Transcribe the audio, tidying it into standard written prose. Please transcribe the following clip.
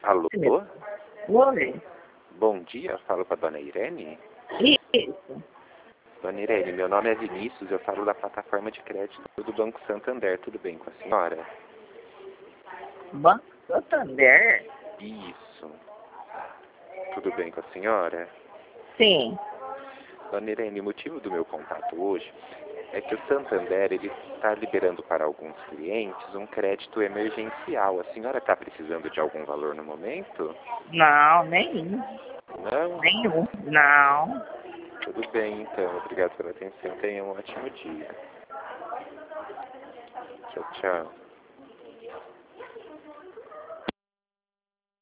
Alô? Oi. Bom dia, falo com a dona Irene. Isso. Dona Irene, meu nome é Vinícius, eu falo da plataforma de crédito do Banco Santander, tudo bem com a senhora? Banco Santander? Isso. Tudo bem com a senhora? Sim. Dona Irene, o motivo do meu contato hoje é que o Santander ele está liberando para alguns clientes um crédito emergencial. A senhora está precisando de algum valor no momento? Não, nenhum. Não? Nenhum. Não. Tudo bem, então. Obrigado pela atenção. Tenha um ótimo dia. Tchau, tchau.